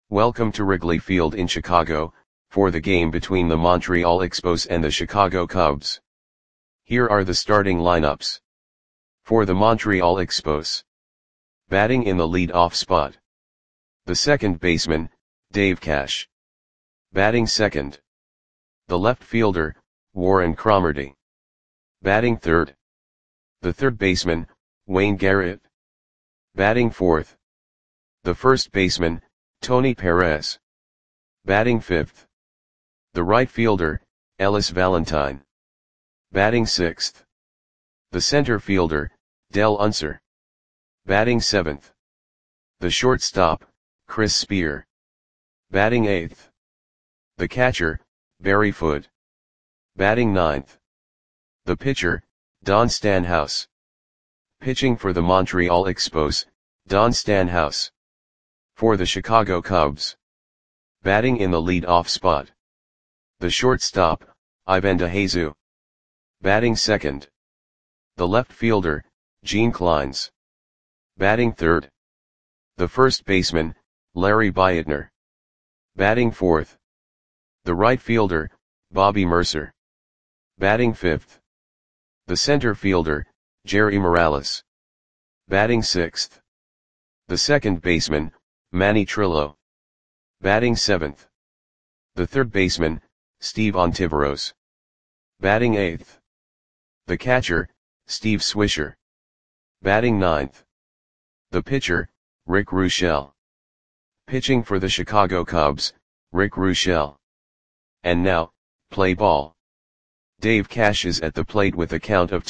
Welcome to Wrigley Field in Chicago, for the game between the Montreal Expos and the Chicago Cubs. Here are the starting lineups. For the Montreal Expos. Batting in the lead-off spot. The second baseman, Dave Cash. Batting second. The left fielder, Warren Cromartie. Batting third. The third baseman, Wayne Garrett. Batting fourth. The first baseman, Tony Perez. Batting fifth. The right fielder, Ellis Valentine. Batting sixth. The center fielder, Dell Unser. Batting seventh. The shortstop, Chris Spear. Batting eighth. The catcher, Barry Foote. Batting ninth. The pitcher, Don Stanhouse. Pitching for the Montreal Expos, Don Stanhouse. For the Chicago Cubs. Batting in the lead-off spot. The shortstop, Ivan DeJesus. Batting second. The left fielder, Gene Clines. Batting third. The first baseman, Larry Beitner. Batting fourth. The right fielder, Bobby Murcer. Batting fifth. The center fielder, Jerry Morales. Batting sixth. The second baseman, Manny Trillo. Batting seventh. The third baseman, Steve Ontiveros. Batting eighth. The catcher, Steve Swisher. Batting ninth. The pitcher, Rick Ruschel. Pitching for the Chicago Cubs, Rick Ruschel. And now, play ball. Dave Cash is at the plate with a count of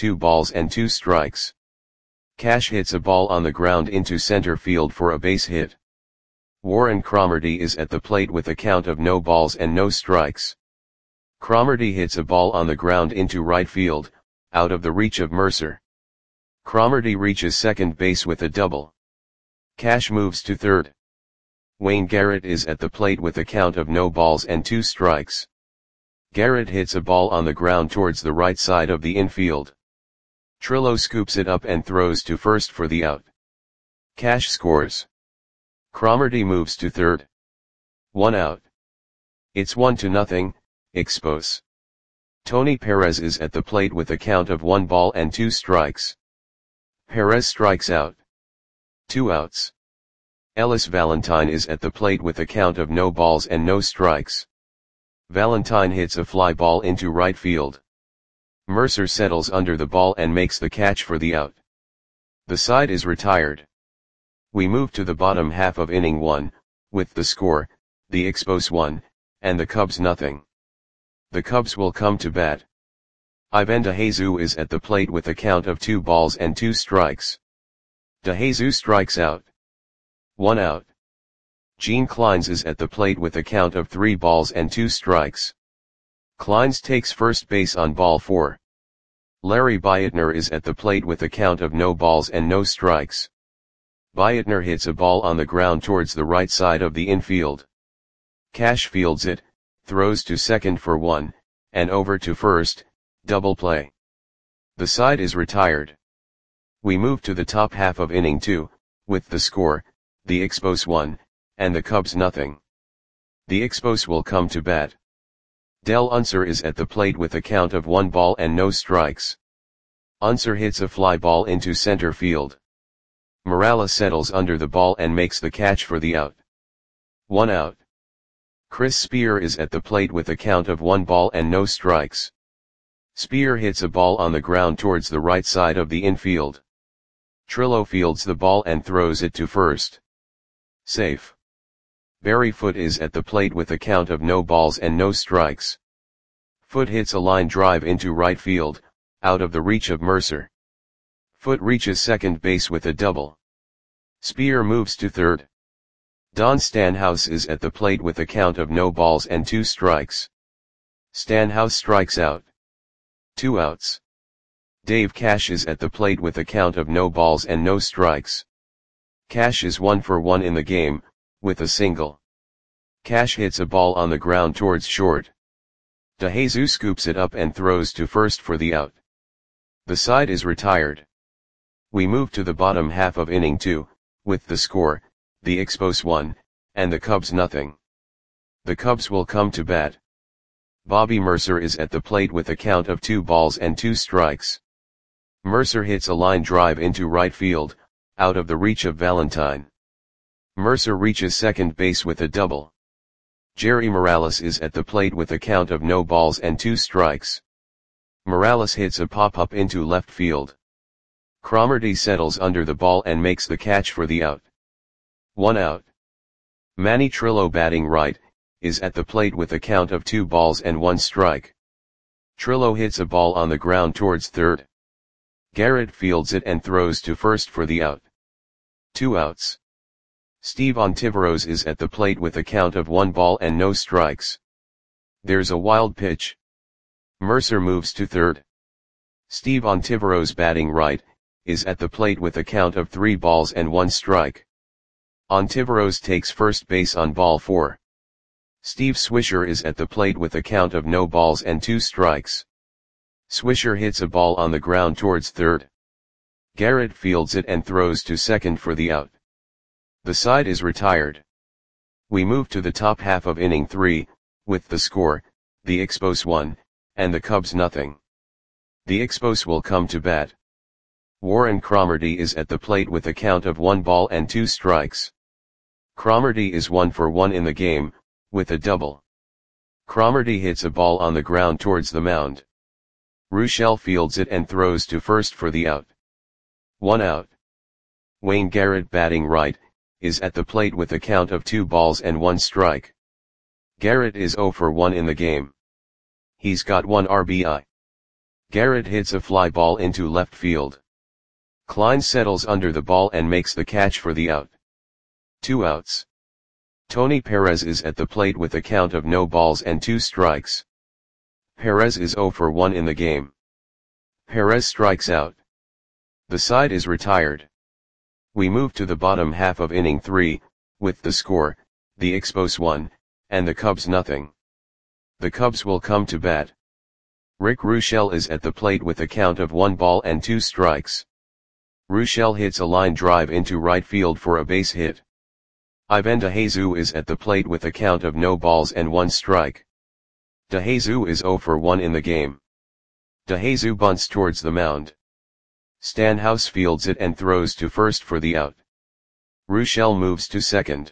2-2. Cash hits a ball on the ground into center field for a base hit. Warren Cromartie is at the plate with a count of 0-2. Cromartie hits a ball on the ground into right field, out of the reach of Murcer. Cromartie reaches second base with a double. Cash moves to third. Wayne Garrett is at the plate with a count of 0-2. Garrett hits a ball on the ground towards the right side of the infield. Trillo scoops it up and throws to first for the out. Cash scores. Cromartie moves to third. 1 out. It's 1-0, Expos. Tony Perez is at the plate with a count of 1-2. Perez strikes out. 2 outs. Ellis Valentine is at the plate with a count of 0-0. Valentine hits a fly ball into right field. Murcer settles under the ball and makes the catch for the out. The side is retired. We move to the bottom half of inning 1, with the score, the Expos 1, and the Cubs 0. The Cubs will come to bat. Ivan DeJesus is at the plate with a count of 2-2. DeJesus strikes out. 1 out. Gene Clines is at the plate with a count of 3-2. Clines takes first base on ball 4. Larry Beitner is at the plate with a count of 0-0. Beitner hits a ball on the ground towards the right side of the infield. Cash fields it, throws to second for 1, and over to first, double play. The side is retired. We move to the top half of inning 2, with the score, the Expos 1, and the Cubs 0. The Expos will come to bat. Dell Unser is at the plate with a count of 1-0. Unser hits a fly ball into center field. Morales settles under the ball and makes the catch for the out. 1 out. Chris Spear is at the plate with a count of 1-0. Spear hits a ball on the ground towards the right side of the infield. Trillo fields the ball and throws it to first. Safe. Barry Foote is at the plate with a count of 0-0. Foote hits a line drive into right field, out of the reach of Murcer. Foote reaches second base with a double. Spear moves to third. Don Stanhouse is at the plate with a count of 0-2. Stanhouse strikes out. 2 outs. Dave Cash is at the plate with a count of 0-0. Cash is 1 for 1 in the game, with a single. Cash hits a ball on the ground towards short. DeJesus scoops it up and throws to first for the out. The side is retired. We move to the bottom half of inning 2, with the score, the Expos 1, and the Cubs nothing. The Cubs will come to bat. Bobby Mercer is at the plate with a count of 2 balls and 2 strikes. Mercer hits a line drive into right field, out of the reach of Valentine. Mercer reaches second base with a double. Jerry Morales is at the plate with a count of no balls and 2 strikes. Morales hits a pop-up into left field. Cromartie settles under the ball and makes the catch for the out. 1 out. Manny Trillo, batting right, is at the plate with a count of 2 balls and 1 strike. Trillo hits a ball on the ground towards third. Garrett fields it and throws to first for the out. 2 outs. Steve Ontiveros is at the plate with a count of 1 ball and no strikes. There's a wild pitch. Mercer moves to third. Steve Ontiveros, batting right, is at the plate with a count of 3 balls and 1 strike. Ontiveros takes first base on ball 4. Steve Swisher is at the plate with a count of no balls and 2 strikes. Swisher hits a ball on the ground towards third. Garrett fields it and throws to second for the out. The side is retired. We move to the top half of inning 3, with the score, the Expos 1, and the Cubs nothing. The Expos will come to bat. Warren Cromartie is at the plate with a count of 1 ball and 2 strikes. Cromartie is 1 for 1 in the game, with a double. Cromartie hits a ball on the ground towards the mound. Ruschel fields it and throws to first for the out. 1 out. Wayne Garrett, batting right, is at the plate with a count of 2 balls and 1 strike. Garrett is 0 for 1 in the game. He's got 1 RBI. Garrett hits a fly ball into left field. Klein settles under the ball and makes the catch for the out. 2 outs. Tony Perez is at the plate with a count of no balls and 2 strikes. Perez is 0 for 1 in the game. Perez strikes out. The side is retired. We move to the bottom half of inning 3, with the score, the Expos 1, and the Cubs nothing. The Cubs will come to bat. Rick Ruschel is at the plate with a count of 1 ball and 2 strikes. Ruschel hits a line drive into right field for a base hit. Ivan DeJesus is at the plate with a count of no balls and 1 strike. DeJesus is 0 for 1 in the game. DeJesus bunts towards the mound. Stanhouse fields it and throws to first for the out. Ruschel moves to second.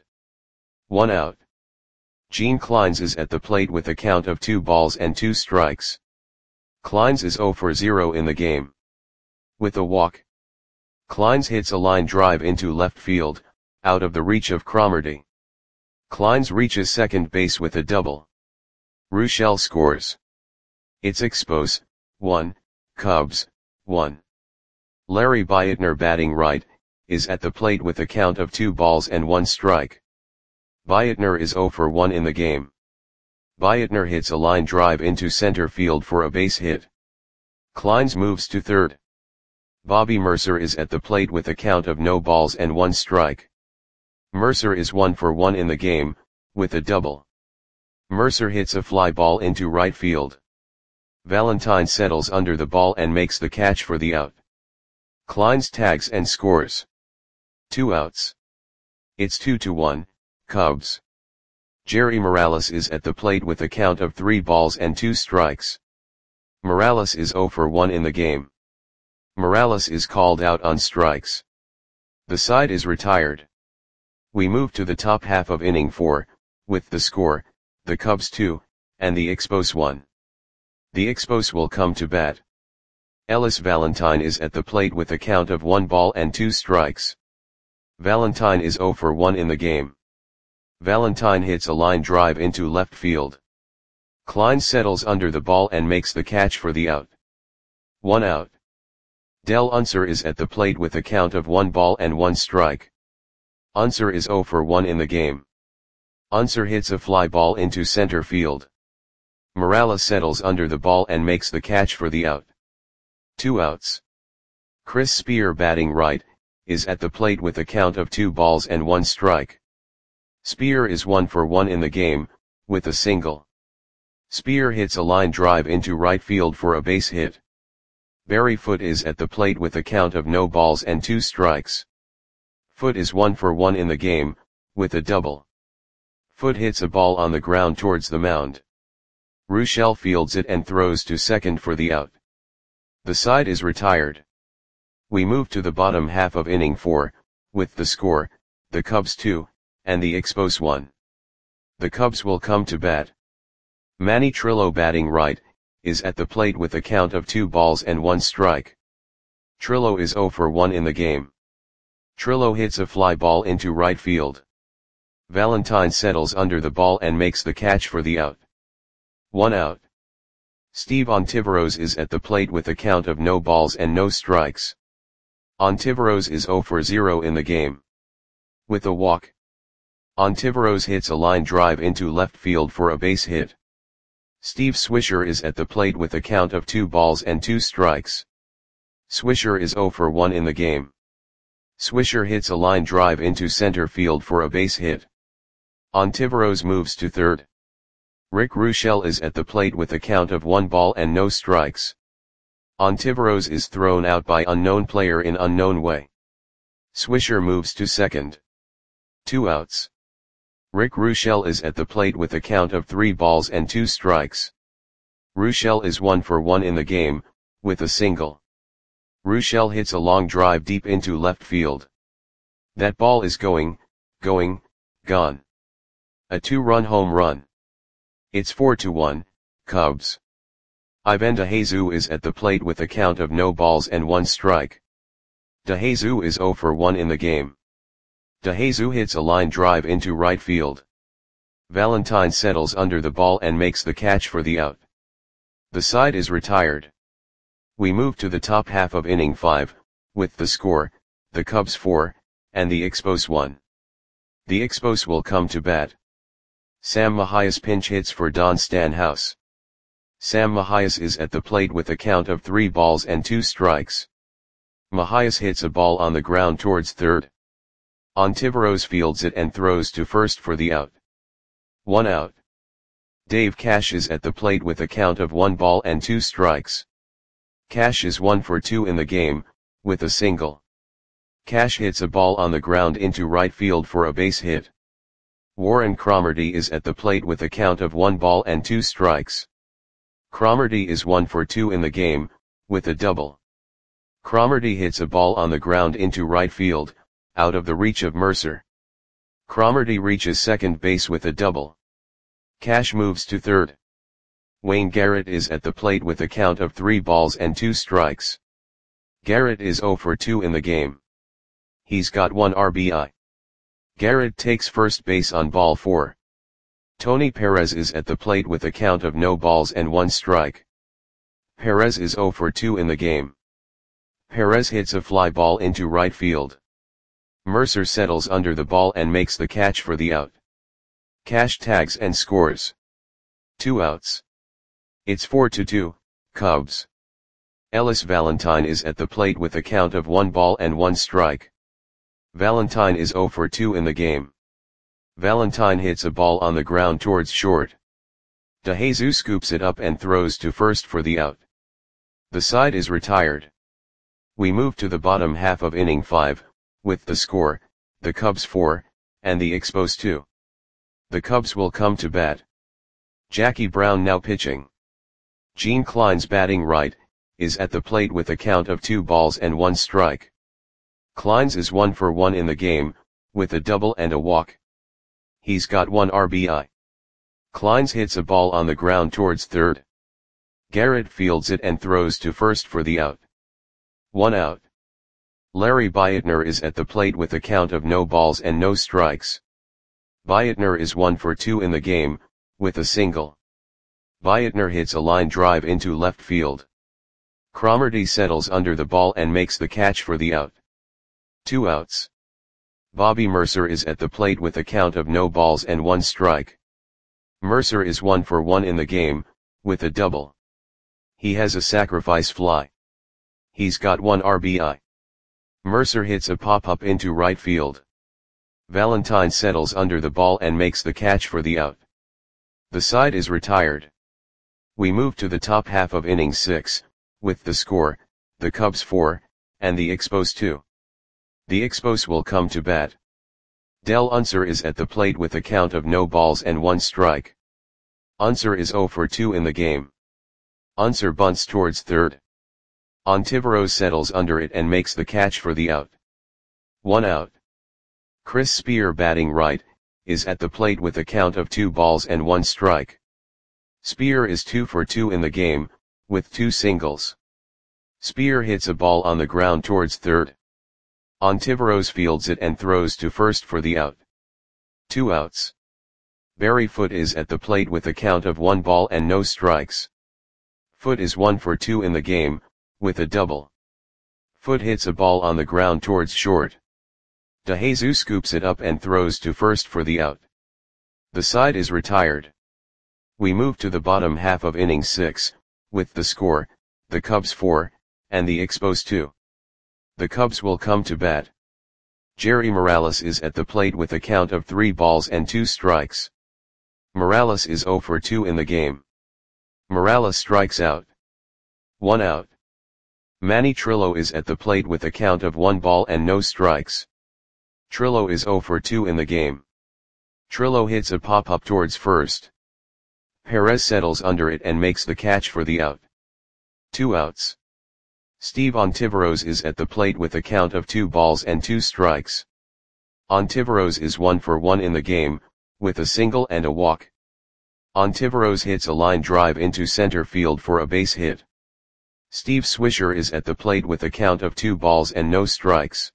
1 out. Gene Kleins is at the plate with a count of 2 balls and 2 strikes. Kleins is 0 for 0 in the game. With a walk. Kleins hits a line drive into left field, out of the reach of Cromartie. Kleins reaches second base with a double. Ruschel scores. It's Expos 1, Cubs 1. Larry Beitner, batting right, is at the plate with a count of 2 balls and 1 strike. Beitner is 0 for 1 in the game. Beitner hits a line drive into center field for a base hit. Kleins moves to third. Bobby Mercer is at the plate with a count of no balls and 1 strike. Mercer is 1 for 1 in the game, with a double. Mercer hits a fly ball into right field. Valentine settles under the ball and makes the catch for the out. Kleins tags and scores. 2 outs. It's 2-1, Cubs. Jerry Morales is at the plate with a count of 3 balls and 2 strikes. Morales is 0 for 1 in the game. Morales is called out on strikes. The side is retired. We move to the top half of inning 4, with the score, the Cubs 2, and the Expos 1. The Expos will come to bat. Ellis Valentine is at the plate with a count of 1 ball and 2 strikes. Valentine is 0 for 1 in the game. Valentine hits a line drive into left field. Klein settles under the ball and makes the catch for the out. 1 out. Del Unser is at the plate with a count of 1 ball and 1 strike. Unser is 0 for 1 in the game. Unser hits a fly ball into center field. Morales settles under the ball and makes the catch for the out. 2 outs. Chris Spear, batting right, is at the plate with a count of 2 balls and 1 strike. Spear is 1 for 1 in the game, with a single. Spear hits a line drive into right field for a base hit. Barry Foote is at the plate with a count of no balls and 2 strikes. Foote is 1 for 1 in the game, with a double. Foot hits a ball on the ground towards the mound. Ruschel fields it and throws to second for the out. The side is retired. We move to the bottom half of inning 4, with the score, the Cubs 2, and the Expos 1. The Cubs will come to bat. Manny Trillo, batting right, is at the plate with a count of 2 balls and 1 strike. Trillo is 0 for 1 in the game. Trillo hits a fly ball into right field. Valentine settles under the ball and makes the catch for the out. 1 out. Steve Ontiveros is at the plate with a count of no balls and no strikes. Ontiveros is 0 for 0 in the game. With a walk, Ontiveros hits a line drive into left field for a base hit. Steve Swisher is at the plate with a count of 2 balls and 2 strikes. Swisher is 0 for 1 in the game. Swisher hits a line drive into center field for a base hit. Ontiveros moves to third. Rick Ruschel is at the plate with a count of 1 ball and no strikes. Ontiveros is thrown out by unknown player in unknown way. Swisher moves to second. 2 outs. Rick Ruschel is at the plate with a count of 3 balls and 2 strikes. Ruschel is 1 for 1 in the game, with a single. Ruschel hits a long drive deep into left field. That ball is gone. A 2-run home run. It's 4-1, Cubs. Ivan DeJesus is at the plate with a count of no balls and 1 strike. DeJesus is 0 for 1 in the game. DeJesus hits a line drive into right field. Valentine settles under the ball and makes the catch for the out. The side is retired. We move to the top half of inning 5, with the score, the Cubs 4, and the Expos 1. The Expos will come to bat. Sam Mahias pinch hits for Don Stanhouse. Sam Mahias is at the plate with a count of 3 balls and 2 strikes. Mahias hits a ball on the ground towards third. Ontiveros fields it and throws to first for the out. 1 out. Dave Cash is at the plate with a count of 1 ball and 2 strikes. Cash is 1 for 2 in the game, with a single. Cash hits a ball on the ground into right field for a base hit. Warren Cromartie is at the plate with a count of 1 ball and 2 strikes. Cromartie is 1 for 2 in the game, with a double. Cromartie hits a ball on the ground into right field, out of the reach of Mercer. Cromartie reaches second base with a double. Cash moves to third. Wayne Garrett is at the plate with a count of 3 balls and 2 strikes. Garrett is 0 for 2 in the game. He's got 1 RBI. Garrett takes first base on ball 4. Tony Perez is at the plate with a count of no balls and 1 strike. Perez is 0 for 2 in the game. Perez hits a fly ball into right field. Mercer settles under the ball and makes the catch for the out. Cash tags and scores. 2 outs. It's 4-2, Cubs. Ellis Valentine is at the plate with a count of 1 ball and 1 strike. Valentine is 0 for 2 in the game. Valentine hits a ball on the ground towards short. DeJesus scoops it up and throws to first for the out. The side is retired. We move to the bottom half of inning 5, with the score, the Cubs 4, and the Expos 2. The Cubs will come to bat. Jackie Brown now pitching. Gene Klein's batting right, is at the plate with a count of 2 balls and 1 strike. Klein's is 1 for 1 in the game, with a double and a walk. He's got 1 RBI. Klein's hits a ball on the ground towards third. Garrett fields it and throws to first for the out. 1 out. Larry Beitner is at the plate with a count of no balls and no strikes. Beitner is 1 for 2 in the game, with a single. Beitner hits a line drive into left field. Cromartie settles under the ball and makes the catch for the out. 2 outs. Bobby Mercer is at the plate with a count of no balls and 1 strike. Mercer is 1 for 1 in the game, with a double. He has a sacrifice fly. He's got 1 RBI. Mercer hits a pop-up into right field. Valentine settles under the ball and makes the catch for the out. The side is retired. We move to the top half of inning 6, with the score, the Cubs 4, and the Expos 2. The Expos will come to bat. Del Unser is at the plate with a count of no balls and 1 strike. Unser is 0 for 2 in the game. Unser bunts towards third. Ontiveros settles under it and makes the catch for the out. 1 out. Chris Spear, batting right, is at the plate with a count of 2 balls and 1 strike. Spear is 2 for 2 in the game, with 2 singles. Spear hits a ball on the ground towards third. Ontiveros fields it and throws to first for the out. 2 outs. Barry Foote is at the plate with a count of 1 ball and no strikes. Foote is 1 for 2 in the game, with a double. Foote hits a ball on the ground towards short. DeJesus scoops it up and throws to first for the out. The side is retired. We move to the bottom half of inning 6, with the score, the Cubs 4, and the Expos 2. The Cubs will come to bat. Jerry Morales is at the plate with a count of 3 balls and 2 strikes. Morales is 0 for 2 in the game. Morales strikes out. 1 out. Manny Trillo is at the plate with a count of 1 ball and no strikes. Trillo is 0 for 2 in the game. Trillo hits a pop-up towards first. Perez settles under it and makes the catch for the out. 2 outs. Steve Ontiveros is at the plate with a count of 2 balls and 2 strikes. Ontiveros is 1 for 1 in the game, with a single and a walk. Ontiveros hits a line drive into center field for a base hit. Steve Swisher is at the plate with a count of 2 balls and no strikes.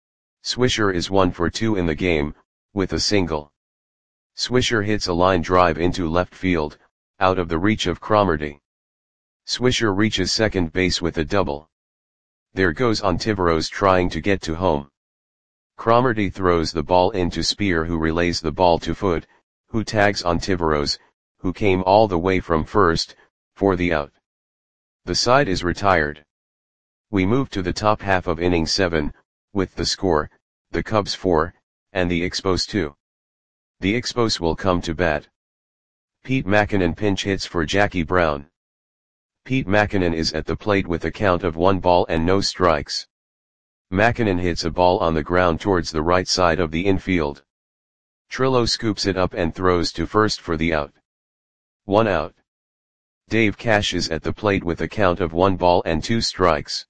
Swisher is 1 for 2 in the game, with a single. Swisher hits a line drive into left field, out of the reach of Cromartie. Swisher reaches second base with a double. There goes Ontiveros trying to get to home. Cromartie throws the ball into Spear, who relays the ball to Foote, who tags Ontiveros, who came all the way from first, for the out. The side is retired. We move to the top half of inning 7, with the score, the Cubs 4, and the Expos 2. The Expos will come to bat. Pete Mackinnon pinch hits for Jackie Brown. Pete Mackinnon is at the plate with a count of 1 ball and no strikes. Mackinnon hits a ball on the ground towards the right side of the infield. Trillo scoops it up and throws to first for the out. 1 out. Dave Cash is at the plate with a count of 1 ball and 2 strikes.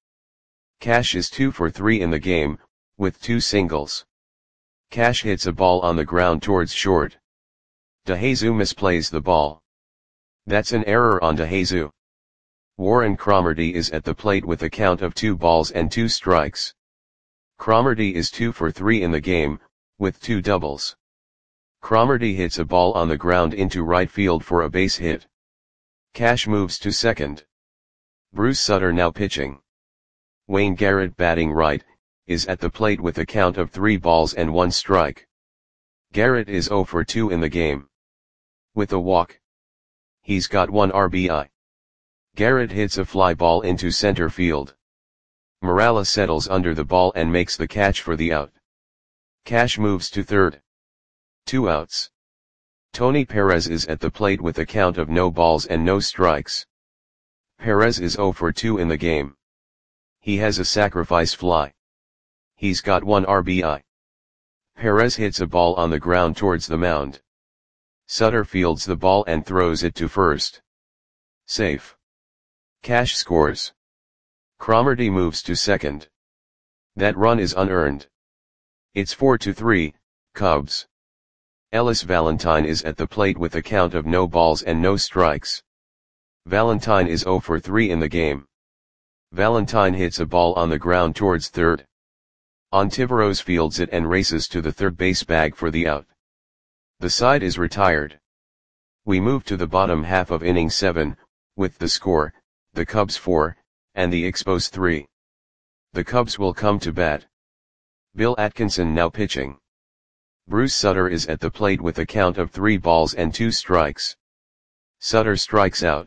Cash is 2 for 3 in the game, with 2 singles. Cash hits a ball on the ground towards short. DeJesus misplays the ball. That's an error on DeJesus. Warren Cromartie is at the plate with a count of 2 balls and 2 strikes. Cromartie is 2 for 3 in the game, with 2 doubles. Cromartie hits a ball on the ground into right field for a base hit. Cash moves to second. Bruce Sutter now pitching. Wayne Garrett, batting right, is at the plate with a count of 3 balls and 1 strike. Garrett is 0 for 2 in the game. With a walk. He's got 1 RBI. Garrett hits a fly ball into center field. Morales settles under the ball and makes the catch for the out. Cash moves to third. 2 outs. Tony Perez is at the plate with a count of no balls and no strikes. Perez is 0 for 2 in the game. He has a sacrifice fly. He's got 1 RBI. Perez hits a ball on the ground towards the mound. Sutter fields the ball and throws it to first. Safe. Cash scores. Cromartie moves to second. That run is unearned. It's 4-3, Cubs. Ellis Valentine is at the plate with a count of no balls and no strikes. Valentine is 0 for 3 in the game. Valentine hits a ball on the ground towards third. Ontiveros fields it and races to the third base bag for the out. The side is retired. We move to the bottom half of inning 7, with the score, the Cubs 4, and the Expos 3. The Cubs will come to bat. Bill Atkinson now pitching. Bruce Sutter is at the plate with a count of 3 balls and 2 strikes. Sutter strikes out.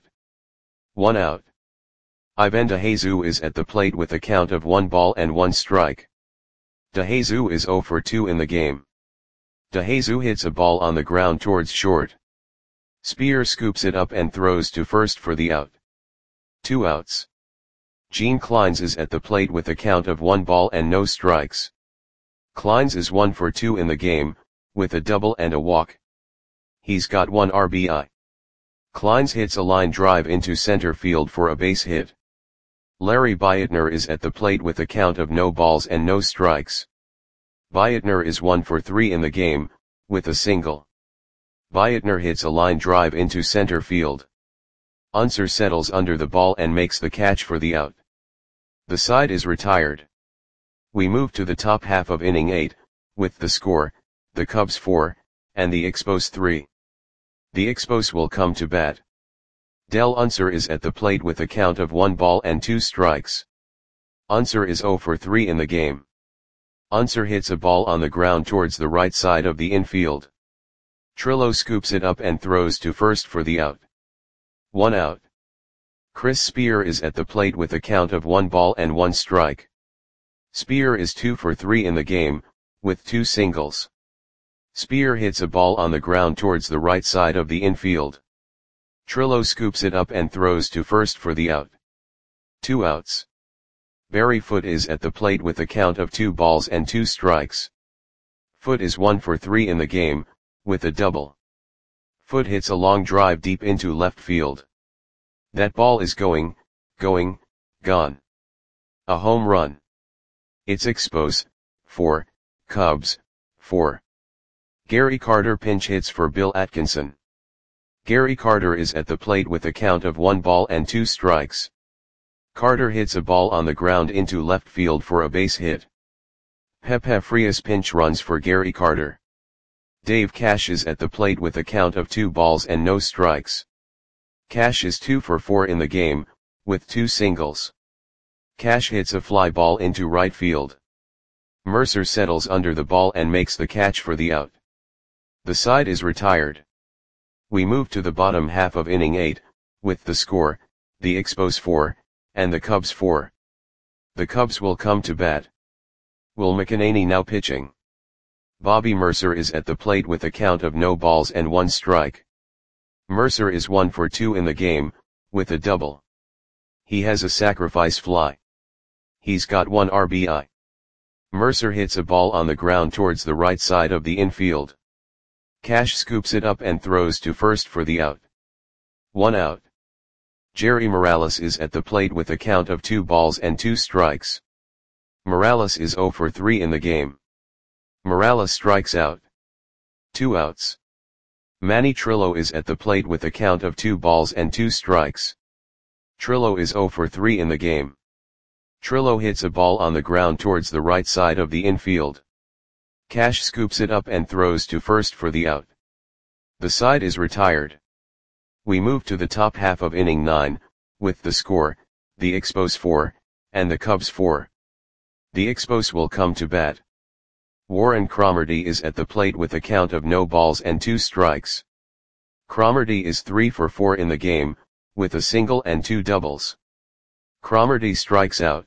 1 out. Ivan DeJesus is at the plate with a count of 1 ball and 1 strike. DeJesus is 0 for 2 in the game. DeJesus hits a ball on the ground towards short. Spear scoops it up and throws to first for the out. 2 outs. Gene Clines is at the plate with a count of 1 ball and no strikes. Clines is 1 for 2 in the game, with a double and a walk. He's got 1 RBI. Kleins hits a line drive into center field for a base hit. Larry Beitner is at the plate with a count of no balls and no strikes. Beitner is 1 for 3 in the game, with a single. Beitner hits a line drive into center field. Unser settles under the ball and makes the catch for the out. The side is retired. We move to the top half of inning 8, with the score, the Cubs 4, and the Expos 3. The Expos will come to bat. Del Unser is at the plate with a count of 1 ball and 2 strikes. Unser is 0 for 3 in the game. Unser hits a ball on the ground towards the right side of the infield. Trillo scoops it up and throws to first for the out. 1 out. Chris Spear is at the plate with a count of 1 ball and 1 strike. Spear is 2 for 3 in the game, with 2 singles. Spear hits a ball on the ground towards the right side of the infield. Trillo scoops it up and throws to first for the out. 2 outs. Barry Foote is at the plate with a count of 2 balls and 2 strikes. Foote is 1 for 3 in the game, with a double. Foote hits a long drive deep into left field. That ball is gone. A home run. It's Expos 4, Cubs 4. Gary Carter pinch hits for Bill Atkinson. Gary Carter is at the plate with a count of 1 ball and 2 strikes. Carter hits a ball on the ground into left field for a base hit. Pepe Frias pinch runs for Gary Carter. Dave Cash is at the plate with a count of 2 balls and no strikes. Cash is 2 for 4 in the game, with 2 singles. Cash hits a fly ball into right field. Mercer settles under the ball and makes the catch for the out. The side is retired. We move to the bottom half of inning 8, with the score, the Expos 4, and the Cubs 4. The Cubs will come to bat. Will McEnany now pitching. Bobby Mercer is at the plate with a count of no balls and 1 strike. Mercer is 1 for 2 in the game, with a double. He has a sacrifice fly. He's got 1 RBI. Mercer hits a ball on the ground towards the right side of the infield. Cash scoops it up and throws to first for the out. 1 out. Jerry Morales is at the plate with a count of 2 balls and 2 strikes. Morales is 0 for 3 in the game. Morales strikes out. 2 outs. Manny Trillo is at the plate with a count of 2 balls and 2 strikes. Trillo is 0 for 3 in the game. Trillo hits a ball on the ground towards the right side of the infield. Cash scoops it up and throws to first for the out. The side is retired. We move to the top half of inning 9, with the score, the Expos 4, and the Cubs 4. The Expos will come to bat. Warren Cromartie is at the plate with a count of no balls and 2 strikes. Cromartie is 3 for 4 in the game, with a single and 2 doubles. Cromartie strikes out.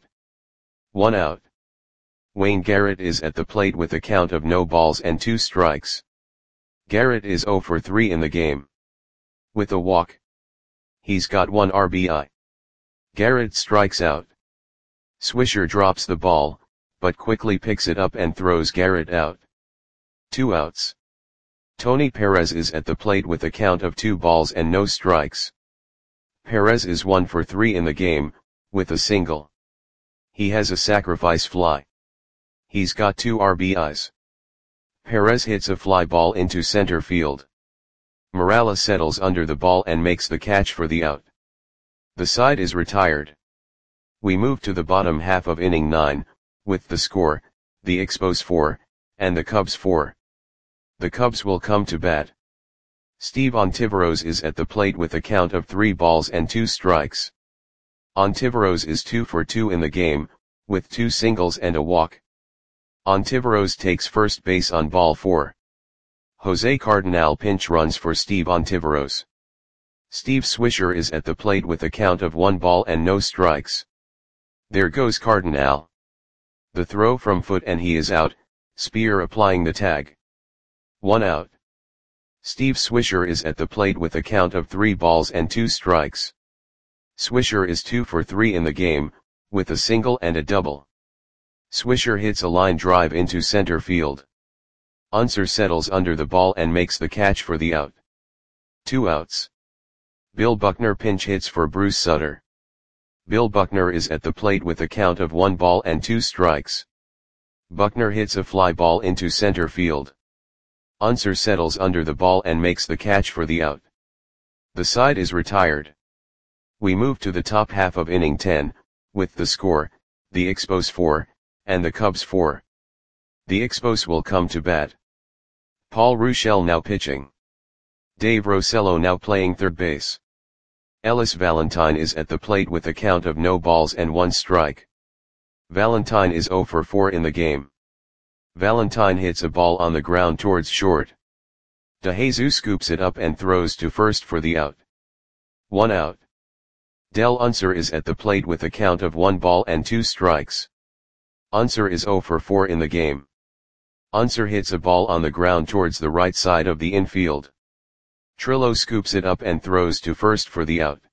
1 out. Wayne Garrett is at the plate with a count of no balls and 2 strikes. Garrett is 0 for 3 in the game. With a walk. He's got 1 RBI. Garrett strikes out. Swisher drops the ball, but quickly picks it up and throws Garrett out. 2 outs. Tony Perez is at the plate with a count of 2 balls and no strikes. Perez is 1 for 3 in the game, with a single. He has a sacrifice fly. He's got 2 RBIs. Perez hits a fly ball into center field. Morales settles under the ball and makes the catch for the out. The side is retired. We move to the bottom half of inning 9, with the score, the Expos 4, and the Cubs 4. The Cubs will come to bat. Steve Ontiveros is at the plate with a count of 3 balls and 2 strikes. Ontiveros is 2 for 2 in the game, with 2 singles and a walk. Ontiveros takes first base on ball 4. Jose Cardinal pinch runs for Steve Ontiveros. Steve Swisher is at the plate with a count of 1 ball and no strikes. There goes Cardinal. The throw from Foote and he is out, Spear applying the tag. 1 out. Steve Swisher is at the plate with a count of 3 balls and 2 strikes. Swisher is 2 for 3 in the game, with a single and a double. Swisher hits a line drive into center field. Unser settles under the ball and makes the catch for the out. 2 outs. Bill Buckner pinch hits for Bruce Sutter. Bill Buckner is at the plate with a count of 1 ball and 2 strikes. Buckner hits a fly ball into center field. Unser settles under the ball and makes the catch for the out. The side is retired. We move to the top half of inning 10, with the score, the Expos 4, and the Cubs 4. The Expos will come to bat. Paul Ruschel now pitching. Dave Rosello now playing third base. Ellis Valentine is at the plate with a count of no balls and 1 strike. Valentine is 0 for 4 in the game. Valentine hits a ball on the ground towards short. DeJesus scoops it up and throws to first for the out. 1 out. Del Unser is at the plate with a count of 1 ball and 2 strikes. Unser is 0 for 4 in the game. Unser hits a ball on the ground towards the right side of the infield. Trillo scoops it up and throws to first for the out.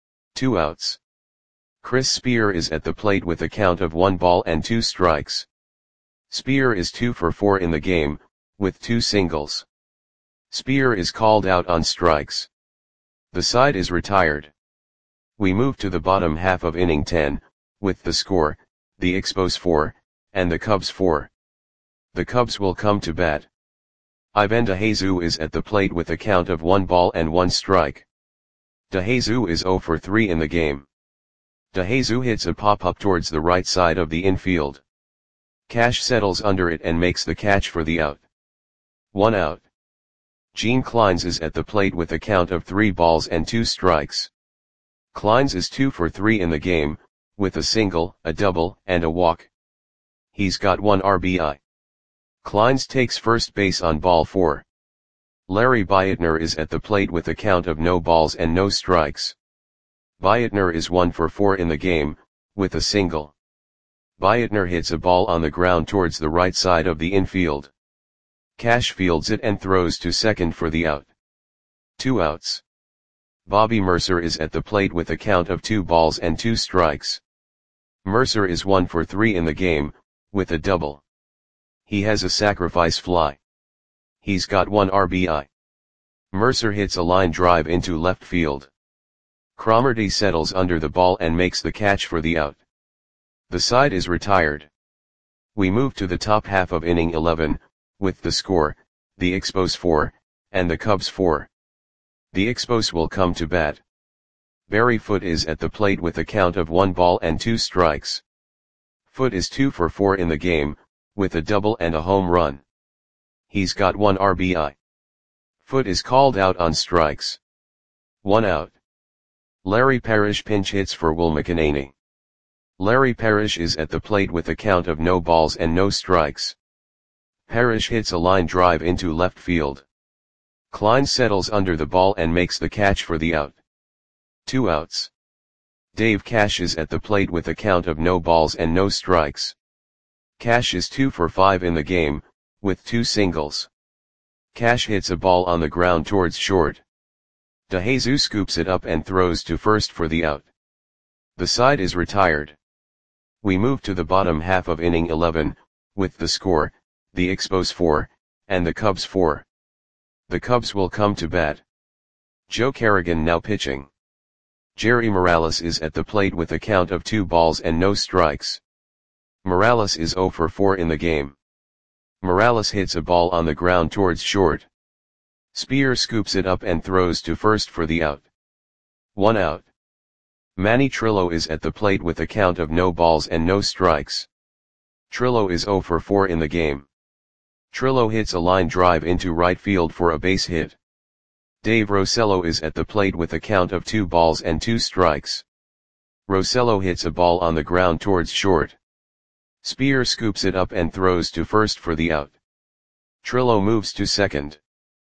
2 outs. Chris Spear is at the plate with a count of 1 ball and 2 strikes. Spear is 2 for 4 in the game, with 2 singles. Spear is called out on strikes. The side is retired. We move to the bottom half of inning 10, with the score, the Expos 4, and the Cubs 4. The Cubs will come to bat. Ivan DeJesus is at the plate with a count of 1 ball and 1 strike. DeJesus is 0 for 3 in the game. DeJesus hits a pop-up towards the right side of the infield. Cash settles under it and makes the catch for the out. 1 out. Gene Kleins is at the plate with a count of 3 balls and 2 strikes. Kleins is 2 for 3 in the game, with a single, a double, and a walk. He's got 1 RBI. Kleins takes first base on ball 4. Larry Beitner is at the plate with a count of no balls and no strikes. Beitner is 1 for 4 in the game, with a single. Beitner hits a ball on the ground towards the right side of the infield. Cash fields it and throws to second for the out. 2 outs. Bobby Mercer is at the plate with a count of 2 balls and 2 strikes. Mercer is 1 for 3 in the game, with a double. He has a sacrifice fly. He's got 1 RBI. Mercer hits a line drive into left field. Cromartie settles under the ball and makes the catch for the out. The side is retired. We move to the top half of inning 11, with the score, the Expos 4, and the Cubs 4. The Expos will come to bat. Barry Foote is at the plate with a count of 1 ball and 2 strikes. Foote is 2 for 4 in the game, with a double and a home run. He's got 1 RBI. Foote is called out on strikes. 1 out. Larry Parrish pinch hits for Will McEnany. Larry Parrish is at the plate with a count of no balls and no strikes. Parrish hits a line drive into left field. Klein settles under the ball and makes the catch for the out. 2 outs. Dave Cash is at the plate with a count of no balls and no strikes. Cash is 2 for 5 in the game, with 2 singles. Cash hits a ball on the ground towards short. DeJesus scoops it up and throws to first for the out. The side is retired. We move to the bottom half of inning 11, with the score, the Expos 4, and the Cubs 4. The Cubs will come to bat. Joe Kerrigan now pitching. Jerry Morales is at the plate with a count of 2 balls and no strikes. Morales is 0 for 4 in the game. Morales hits a ball on the ground towards short. Spear scoops it up and throws to first for the out. 1 out. Manny Trillo is at the plate with a count of no balls and no strikes. Trillo is 0 for 4 in the game. Trillo hits a line drive into right field for a base hit. Dave Rosello is at the plate with a count of 2 balls and 2 strikes. Rosello hits a ball on the ground towards short. Spear scoops it up and throws to first for the out. Trillo moves to second.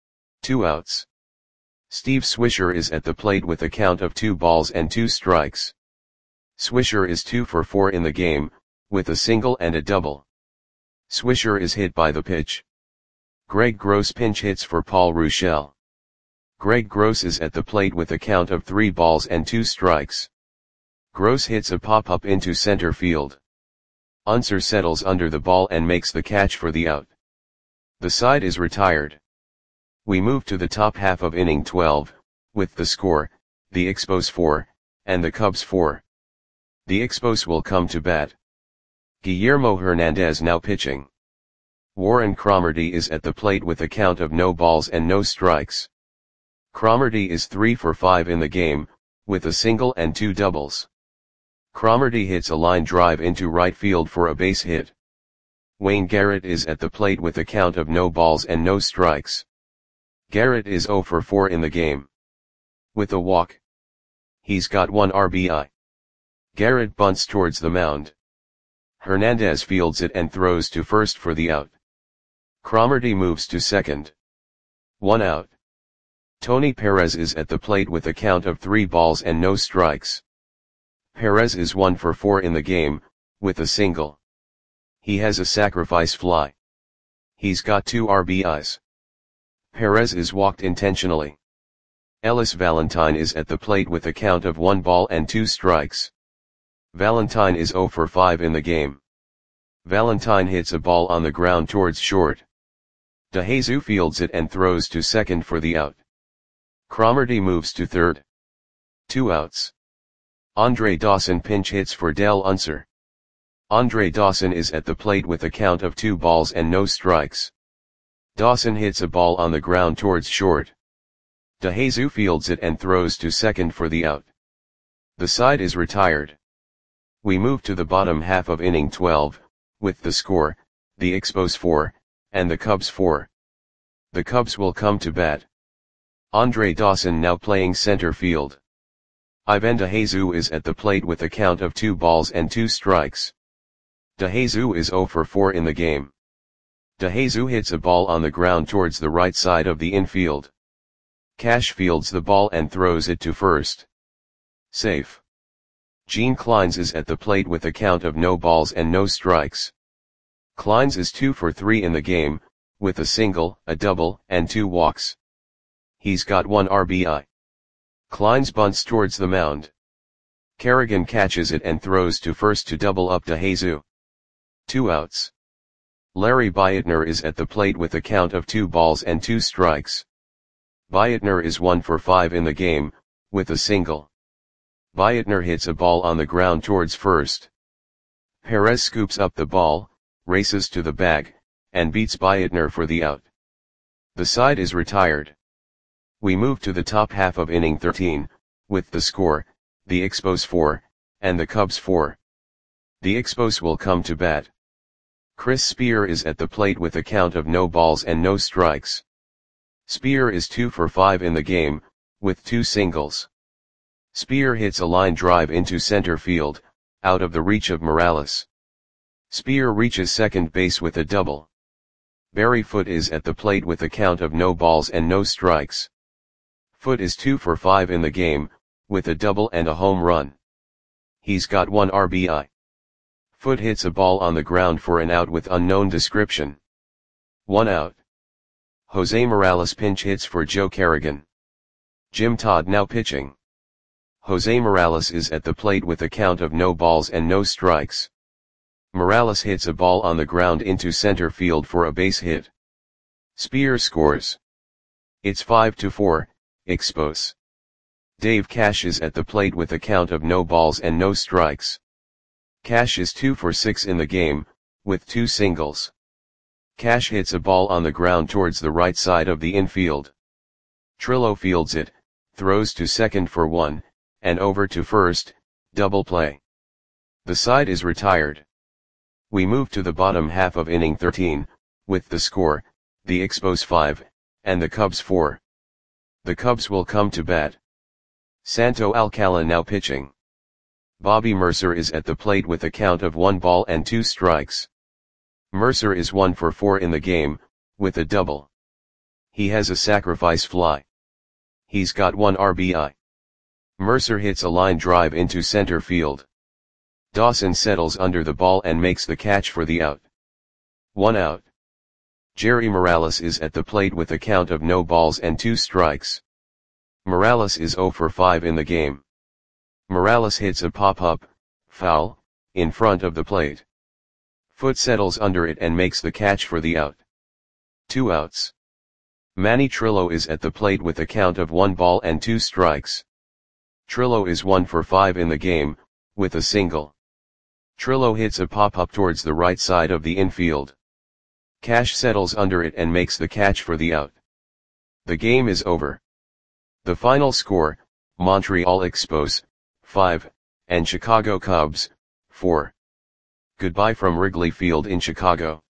2 outs. Steve Swisher is at the plate with a count of 2 balls and 2 strikes. Swisher is 2 for 4 in the game, with a single and a double. Swisher is hit by the pitch. Greg Gross pinch hits for Paul Ruschel. Greg Gross is at the plate with a count of 3 balls and 2 strikes. Gross hits a pop-up into center field. Unser settles under the ball and makes the catch for the out. The side is retired. We move to the top half of inning 12, with the score, the Expos 4, and the Cubs 4. The Expos will come to bat. Guillermo Hernandez now pitching. Warren Cromartie is at the plate with a count of no balls and no strikes. Cromartie is 3 for 5 in the game, with a single and 2 doubles. Cromartie hits a line drive into right field for a base hit. Wayne Garrett is at the plate with a count of no balls and no strikes. Garrett is 0 for 4 in the game. With a walk. He's got 1 RBI. Garrett bunts towards the mound. Hernandez fields it and throws to first for the out. Cromartie moves to second. 1 out. Tony Perez is at the plate with a count of 3 balls and no strikes. Perez is 1 for 4 in the game, with a single. He has a sacrifice fly. He's got 2 RBIs. Perez is walked intentionally. Ellis Valentine is at the plate with a count of 1 ball and 2 strikes. Valentine is 0 for 5 in the game. Valentine hits a ball on the ground towards short. DeJesus fields it and throws to second for the out. Cromartie moves to third. 2 outs. Andre Dawson pinch hits for Dell Unser. Andre Dawson is at the plate with a count of 2 balls and no strikes. Dawson hits a ball on the ground towards short. DeJesus fields it and throws to second for the out. The side is retired. We move to the bottom half of inning 12, with the score, the Expos 4, and the Cubs 4. The Cubs will come to bat. Andre Dawson now playing center field. Ivan DeJesus is at the plate with a count of 2 balls and 2 strikes. DeJesus is 0 for 4 in the game. DeJesus hits a ball on the ground towards the right side of the infield. Cash fields the ball and throws it to first. Safe. Gene Kleins is at the plate with a count of no balls and no strikes. Kleins is 2 for 3 in the game, with a single, a double, and 2 walks. He's got 1 RBI. Kleins bunts towards the mound. Kerrigan catches it and throws to first to double up DeJesus. 2 outs. Larry Beitner is at the plate with a count of 2 balls and 2 strikes. Beitner is 1 for 5 in the game, with a single. Beitner hits a ball on the ground towards first. Perez scoops up the ball, races to the bag, and beats Beitner for the out. The side is retired. We move to the top half of inning 13, with the score, the Expos 4, and the Cubs 4. The Expos will come to bat. Chris Spear is at the plate with a count of no balls and no strikes. Spear is 2 for 5 in the game, with 2 singles. Spear hits a line drive into center field, out of the reach of Morales. Spear reaches second base with a double. Barry Foote is at the plate with a count of no balls and no strikes. Foote is 2 for 5 in the game, with a double and a home run. He's got 1 RBI. Foote hits a ball on the ground for an out with unknown description. 1 out. Jose Morales pinch hits for Joe Kerrigan. Jim Todd now pitching. Jose Morales is at the plate with a count of no balls and no strikes. Morales hits a ball on the ground into center field for a base hit. Spear scores. It's 5-4, Expos. Dave Cash is at the plate with a count of no balls and no strikes. Cash is 2 for 6 in the game, with 2 singles. Cash hits a ball on the ground towards the right side of the infield. Trillo fields it, throws to second for 1, and over to first, double play. The side is retired. We move to the bottom half of inning 13, with the score, the Expos 5, and the Cubs 4. The Cubs will come to bat. Santo Alcala now pitching. Bobby Mercer is at the plate with a count of 1 ball and 2 strikes. Mercer is 1 for 4 in the game, with a double. He has a sacrifice fly. He's got 1 RBI. Mercer hits a line drive into center field. Dawson settles under the ball and makes the catch for the out. 1 out. Jerry Morales is at the plate with a count of no balls and 2 strikes. Morales is 0 for 5 in the game. Morales hits a pop-up, foul, in front of the plate. Foote settles under it and makes the catch for the out. 2 outs. Manny Trillo is at the plate with a count of 1 ball and 2 strikes. Trillo is 1 for 5 in the game, with a single. Trillo hits a pop-up towards the right side of the infield. Cash settles under it and makes the catch for the out. The game is over. The final score, Montreal Expos, 5, and Chicago Cubs, 4. Goodbye from Wrigley Field in Chicago.